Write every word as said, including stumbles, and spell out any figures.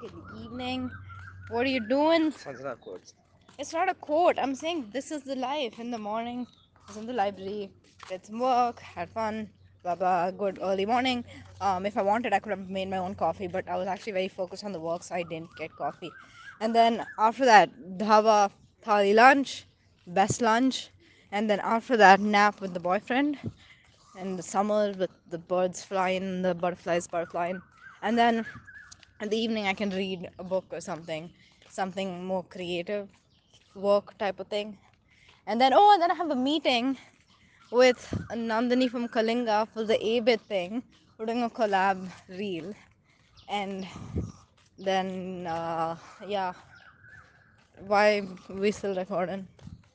Good evening. What are you doing? Sounds not quotes. It's not a quote. I'm saying this is the life. In the morning, I was in the library, did some work, had fun, blah blah. Good early morning. Um, if I wanted, I could have made my own coffee, but I was actually very focused on the work, so I didn't get coffee. And then after that, dhaba, thali lunch, best lunch, and then after that, nap with the boyfriend. In the summer, with the birds flying, the butterflies butterflying, and then in the evening I can read a book or something, something more creative, work type of thing. And then oh, and then I have a meeting with Nandini from Kalinga for the A B I T thing. We're doing a collab reel, and then uh, yeah, why we still recording?